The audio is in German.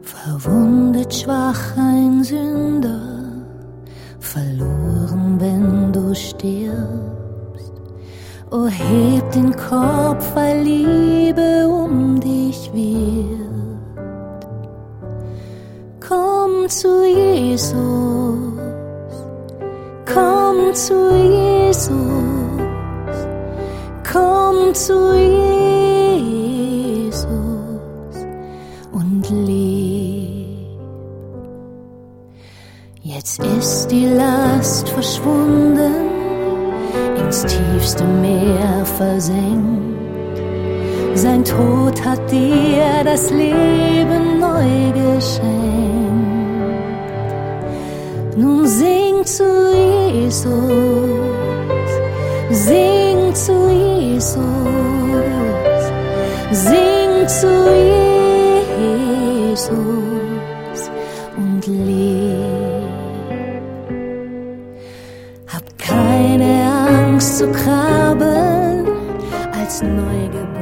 Verwundet, schwach, ein Sünder, verloren, wenn du stirbst. O heb den Kopf, weil Liebe um dich wirbt. Komm zu Jesus, komm zu Jesus, komm zu Jesus und leb. Jetzt ist die Last verschwunden, ins tiefste Meer versenkt. Sein Tod hat dir das Leben neu geschenkt. Nun sing zu Jesus, sing zu Jesus, sing zu Jesus und leb. Hab keine Angst zu krabbeln als Neugeborene.